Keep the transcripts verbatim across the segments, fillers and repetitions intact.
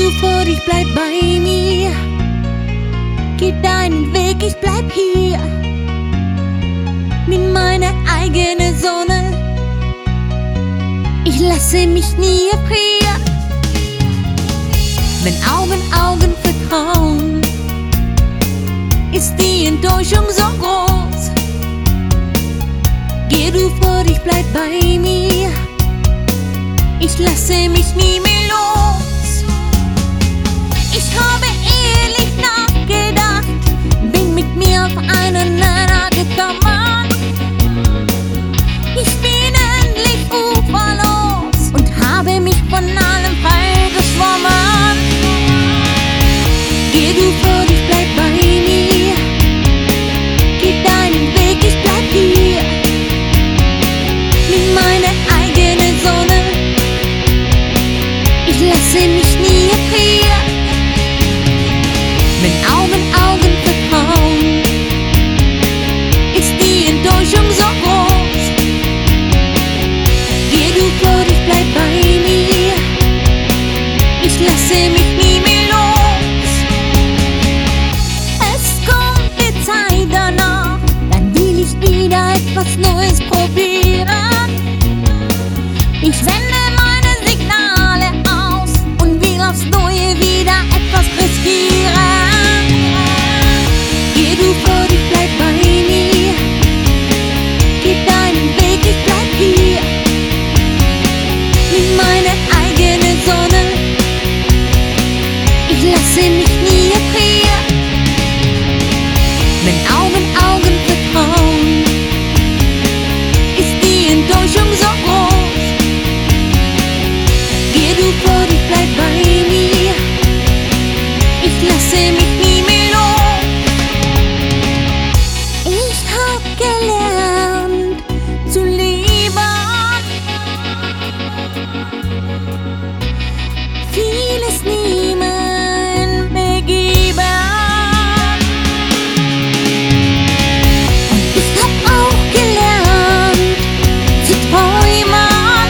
du fort, ich bleib bei mir. Geh deinen Weg, ich bleib hier. Bin meine eigene Sonne. Ich lasse mich nie erfrieren. Wenn Augen Augen vertrauen, ist die Enttäuschung so groß. Geh du fort, ich bleib bei mir. Ich lasse mich nie mehr los. Ich habe ehrlich nachgedacht, bin mit mir auf einen Nenner gekommen. Ich bin endlich uferlos und habe mich von allem frei geschwommen. Geh du fort, ich bleib bei mir. Geh deinen Weg, ich bleib hier. Bin meine eigene Sonne. Ich lasse mich nie erfrieren. Wenn Augen Augen vertrauen, ist die Enttäuschung so groß. Geh du fort, ich bleib bei mir. Ich lasse mich nie mehr los. Es kommt die Zeit danach, dann will ich wieder etwas Neues probieren. Ich sende meine Signale aus und will aufs Neue wieder etwas riskieren. Geh du fort, ich bleib bei mir. Geh deinen Weg, ich bleib hier. Bin meine eigene Sonne. Ich lasse mich nie erfrieren. Wenn Augen Augen vertrauen, ist die Enttäuschung so groß. Geh du fort, ich bleib bei mir. Ich lasse mich nie mehr los. Ich hab gelernt zu lieben, vieles niemand mehr geben. Und ich hab auch gelernt zu träumen.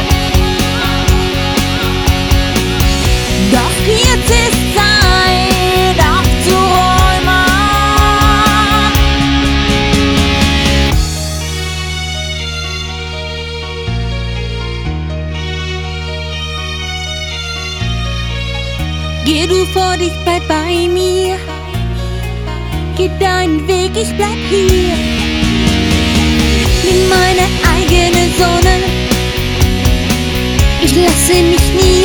Doch jetzt ist Zeit aufzuräumen. Geh du fort, ich bleib bei mir. Geh deinen Weg, ich bleib hier. Bin meine eigene Sonne. Ich lasse mich nie